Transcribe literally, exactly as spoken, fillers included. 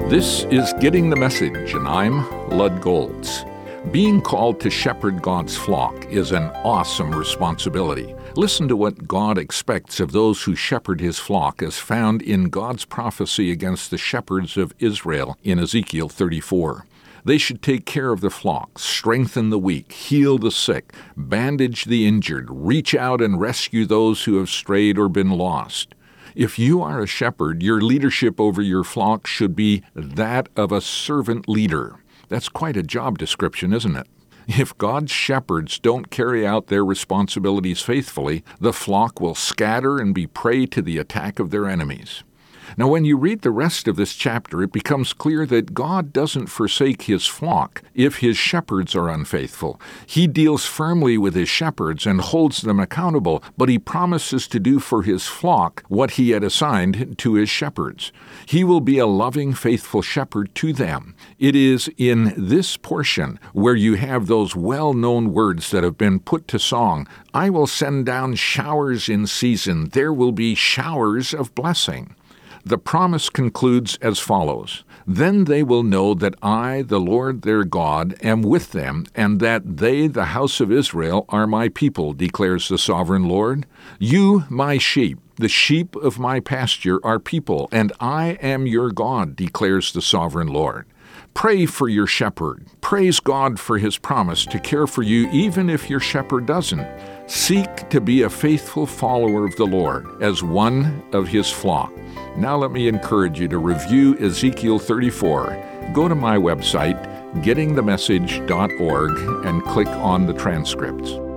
This is Getting the Message, and I'm Lud Golds. Being called to shepherd God's flock is an awesome responsibility. Listen to what God expects of those who shepherd his flock as found in God's prophecy against the shepherds of Israel in Ezekiel thirty-four. They should take care of the flock, strengthen the weak, heal the sick, bandage the injured, reach out and rescue those who have strayed or been lost. If you are a shepherd, your leadership over your flock should be that of a servant leader. That's quite a job description, isn't it? If God's shepherds don't carry out their responsibilities faithfully, the flock will scatter and be prey to the attack of their enemies. Now, when you read the rest of this chapter, it becomes clear that God doesn't forsake his flock if his shepherds are unfaithful. He deals firmly with his shepherds and holds them accountable, but he promises to do for his flock what he had assigned to his shepherds. He will be a loving, faithful shepherd to them. It is in this portion where you have those well-known words that have been put to song. I will send down showers in season. There will be showers of blessing. The promise concludes as follows. Then they will know that I, the Lord their God, am with them, and that they, the house of Israel, are my people, declares the sovereign Lord. You, my sheep, the sheep of my pasture, are people, and I am your God, declares the sovereign Lord. Pray for your shepherd. Praise God for his promise to care for you even if your shepherd doesn't. Seek to be a faithful follower of the Lord as one of his flock. Now let me encourage you to review Ezekiel thirty-four. Go to my website, getting the message dot org, and click on the transcripts.